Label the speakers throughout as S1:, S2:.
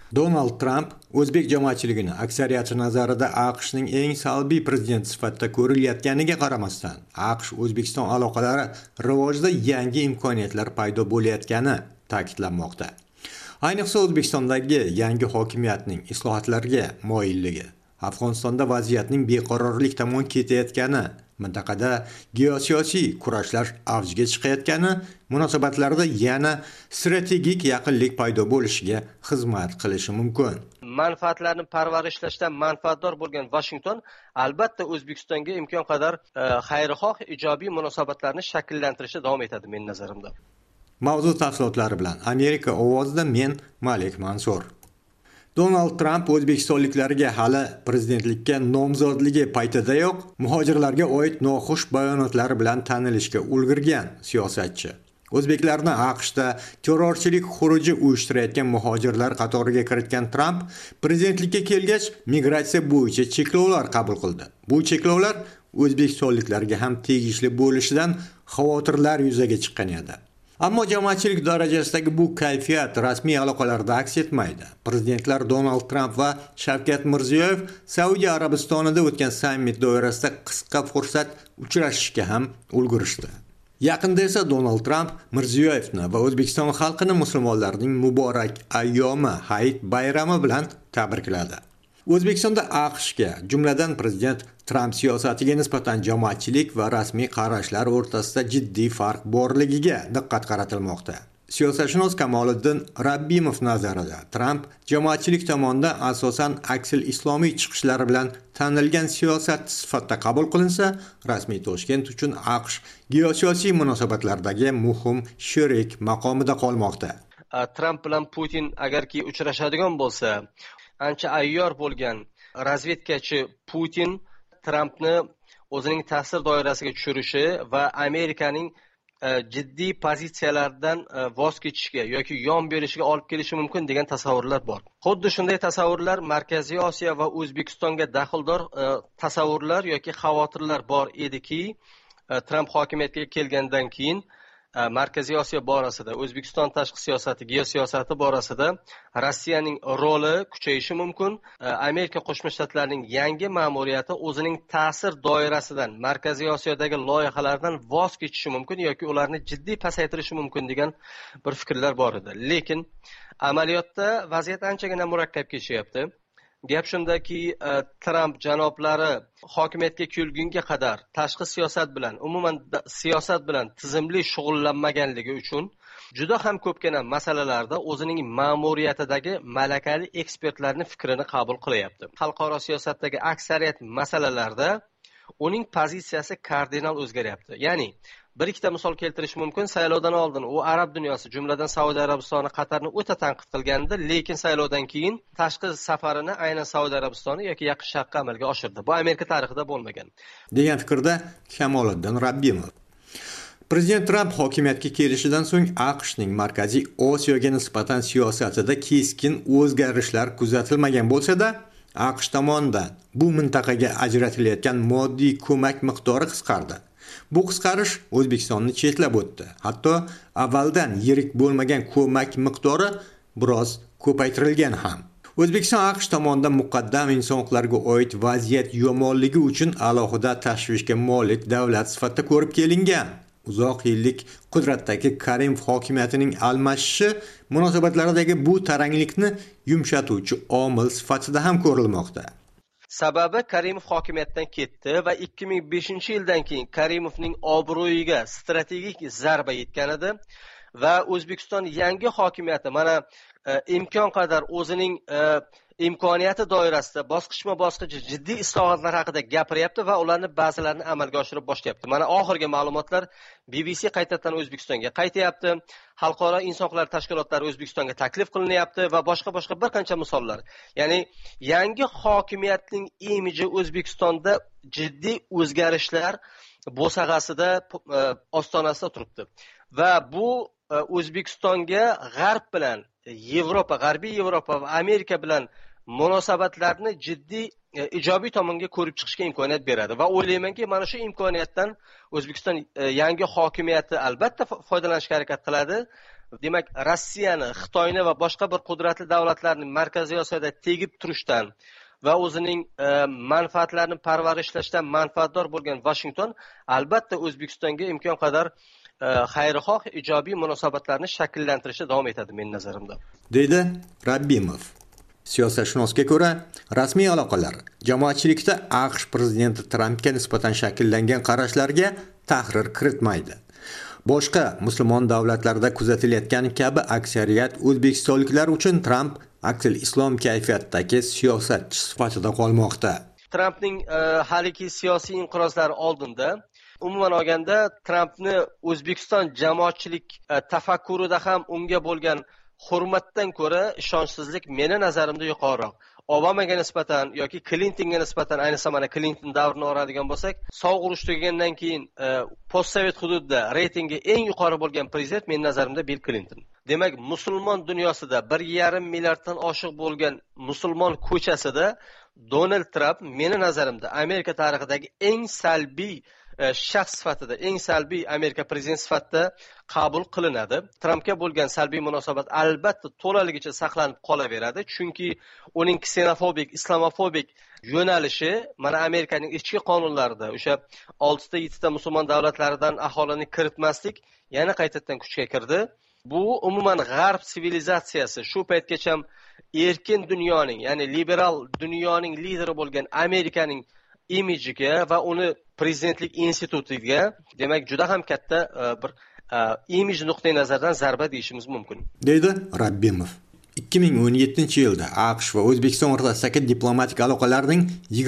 S1: Donald Trump o'zbek jamoatchiligini aksariyati nazarida AQShning eng salbiy prezident sifatida ko'rilayotganiga qaramasdan, AQSh O'zbekiston aloqalari rivojida yangi imkoniyatlar paydo bo'layotgani ta'kidlanmoqda. Ayniqsa O'zbekistondagi yangi hokimiyatning islohotlarga moyilligi, Afg'onistonda vaziyatning beqarorlik tomon ketayotgani, mintaqada geosiyosiy kurashlar avjiga chiqayotgani munosabatlarda yana strategik yaqinlik paydo bo'lishiga xizmat qilishi mumkin.
S2: Manfaatlarni parvarishlashdan manfaatdor bo'lgan Washington albatta O'zbekistonga imkon qadar xayrixoh ijobiy munosabatlarni shakllantirishda davom etadi men nazarimda.
S1: Mavzu tafsilotlari bilan Amerika ovozida men Malik Mansur. Donald Trump o'zbekistonliklarga hali prezidentlikka nomzodligi paytidayoq muhojirlarga oid noxush bayonotlari bilan tanilishga ulgurgan siyosatchi. O'zbeklarni AQShda terrorchilik xuruji uyushtirayotgan muhojirlar qatoriga kiritgan Trump prezidentlikka kelgach migratsiya bo'yicha cheklovlar qabul qildi. Bu cheklovlar o'zbekistonliklarga ham tegishli bo'lishidan xavotirlar yuzaga chiqqan edi. Ammo jamoatchilik darajasidagi bu kayfiyat rasmiy aloqalarda aks etmaydi. Prezidentlar Donald Trump va Shavkat Mirziyoyev Saudiya Arabistonida o'tgan sammit doirasida qisqa fursat uchrashishga ham ulgurishdi. Yaqinda esa Donald Trump Mirziyoyevni va O'zbekiston xalqini musulmonlarning muborak ayyomi Hayit bayrami bilan tabrikladi. O'zbekistonda AQShga, jumladan prezident Trump siyosatiga nisbatan jamoatchilik va rasmiy qarashlar o'rtasida jiddiy farq borligiga diqqat qaratilmoqda. Siyosatshunos Kamoliddin Rabbimov nazarida Trump jamoatchilik tomonidan asosan aksil islomiy chiqishlari bilan tanilgan siyosat sifatida qabul qilinsa, rasmiy Toshkent uchun AQSh geosiyosiy munosabatlardagi muhim sherik maqomida qolmoqda.
S2: Trump bilan Putin agarki uchrashadigan bo'lsa, ancha ayyor bo'lgan razvedkachi Putin Trumpni o'zining ta'sir doirasiga tushirishi va Amerikaning jiddiy pozitsiyalardan voz kechishga yoki yon berishiga olib kelishi mumkin degan tasavvurlar bor. Xuddi shunday tasavvurlar Markaziy Osiyo va O'zbekistonga daxldor tasavvurlar yoki xavotirlar bor ediki, Trump hokimiyatga kelgandan keyin Markaziy Osiyo borasida, O'zbekiston tashqi siyosati, geosiyosati borasida Rossiyaning roli kuchayishi mumkin. Amerika Qo'shma Shtatlarining yangi ma'muriyati o'zining ta'sir doirasidan, Markaziy Osiyodagi loyihalardan voz kechishi mumkin yoki ularni jiddiy pasaytirishi mumkin degan bir fikrlar bor edi. Lekin amaliyotda vaziyat anchagina murakkab kechyapti. Gap shundaki, Trump janoblari hokimiyatga kelgunga qadar tashqi siyosat bilan, umuman siyosat bilan tizimli shug'ullanmaganligi uchun juda ham ko'pgina masalalarda o'zining ma'muriyatidagi malakali ekspertlarning fikrini qabul qilyapti. Xalqaro siyosatdagi aksariyat masalalarda uning pozitsiyasi kardinal o'zgaryapti. Ya'ni bir ikkita misol keltirish mumkin. Saylovdan oldin u arab dunyosi, jumladan Saudiya Arabistoni, Qatarni o'ta tanqid qilgandi, lekin saylovdan keyin tashqi safarini aynan Saudiya Arabistoni yoki Yaqin Sharqqa amalga oshirdi. Bu Amerika tarixida bo'lmagan.
S1: Degan fikrda Kamoliddin Rabbimov. Prezident Trump hokimiyatga kelishidan so'ng AQShning Markaziy Osiyoga nisbatan siyosatida keskin o'zgarishlar kuzatilmagan bo'lsa-da, AQSh tomonidan bu mintaqaga ajratilayotgan moddiy ko'mak miqdori qisqardi. Bu qisqarish O'zbekistonni chetlab o'tdi. Hatto avvaldan yirik bo'lmagan ko'mak miqdori biroz ko'paytirilgan ham. O'zbekiston AQSh tomonidan muqaddam inson huquqlariga oid vaziyat yomonligi uchun alohida tashvishga molik davlat sifatida ko'rib kelingan. Uzoq yillik qudratdagi Karimov hokimiyatining almashishi munosabatlardagi bu taranglikni yumshatuvchi omil sifatida ham ko'rilmoqda.
S2: Sababi Karimov hokimiyatdan ketdi va 2005-yildan keyin Karimovning obro'yiga strategik zarba yetgan edi va O'zbekiston yangi hokimiyati mana imkon qadar o'zining imkoniyati doirasida bosqichma-bosqich jiddiy islohotlar haqida gapiryapti va ularni ba'zilarini amalga oshirib boshlayapti. Mana oxirgi ma'lumotlar BBC qaytadan O'zbekistonga qaytyapti. Xalqaro inson huquqlari tashkilotlari O'zbekistonga taklif qilinyapti va boshqa bir qancha misollar. Ya'ni yangi hokimiyatning imiji O'zbekistonda jiddiy o'zgarishlar bo'sag'asida, ostonasida turibdi. Va bu O'zbekistonga g'arb bilan G'arbiy Yevropa va Amerika bilan munosabatlarni jiddiy ijobiy tomonga ko'rib chiqishga imkoniyat beradi va o'ylaymanki, mana shu imkoniyatdan O'zbekiston yangi hokimiyati albatta foydalanishga harakat qiladi demak Rossiyani, Xitoyni va boshqa bir qudratli davlatlarning Markaziy Osiyoda tegib turishdan va o'zining manfaatlarini parvarishlashdan manfaatdor bo'lgan Vashington albatta O'zbekistonga imkon qadar xayrixoh ijobiy munosabatlarni shakllantirishda davom etadi men nazarimda,
S1: deydi Rabbimov. Siyosatshunosga ko'ra, rasmiy aloqalar jamoatchilikda AQSh prezidenti Trampga nisbatan shakllangan qarashlarga tahrir kiritmaydi. Boshqa musulmon davlatlarda kuzatilayotgan kabi aksariyat o'zbekistonliklar uchun Tramp aksil islom kayfiyatdagi siyosatchi sifatida qolmoqda.
S2: Trampning haliki siyosiy inqirozlari oldinda umuman olganda Trampni O'zbekiston jamoatchilik tafakkurida ham unga bo'lgan hurmatdan ko'ra ishonchsizlik meni nazarimda yuqoriroq. Obamaga nisbatan yoki Clintonga nisbatan, ayniqsa mana Clinton davrini oladigan bo'lsak, sovuq urush tugagandan keyin postsovet hududida reytingi eng yuqori bo'lgan prezident men nazarimda Bill Clinton. Demak, musulmon dunyosida 1,5 milliarddan oshiq bo'lgan musulmon ko'chasida Donald Trump meni nazarimda Amerika tarixidagi eng salbiy shaxs sifatida, eng salbiy Amerika prezidenti sifatida qabul qilinadi. Trampga bo'lgan salbiy munosabat albatta to'laligicha saqlanib qolaveradi, chunki uning ksenofobik, islamofobik yo'nalishi mana Amerikaning ichki qonunlarida o'sha 6 ta 7 ta musulmon davlatlaridan aholini kiritmaslik yana qaytadan kuchga kirdi. Bu umuman g'arb sivilizatsiyasi shu paytgacha erkin dunyoning, ya'ni liberal dunyoning lideri bo'lgan Amerikaning imajiga va uni prezidentlik institutiga, demak, juda ham katta bir imij nuqtai nazaridan zarba deyishimiz mumkin,
S1: deydi Rabbimov. 2017-yilda AQSh va O'zbekiston o'rtasidagi diplomatik aloqalarning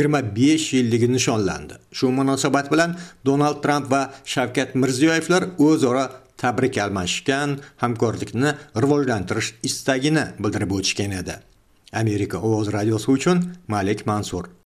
S1: 25 yilligi nishonlandi. Shu munosabat bilan Donald Tramp va Shavkat Mirziyoyevlar o'zaro tabrik almashgan, hamkorlikni rivojlantirish istagini bildirib o'tishgan edi. Amerika Ovoz radiosi uchun Malik Mansur.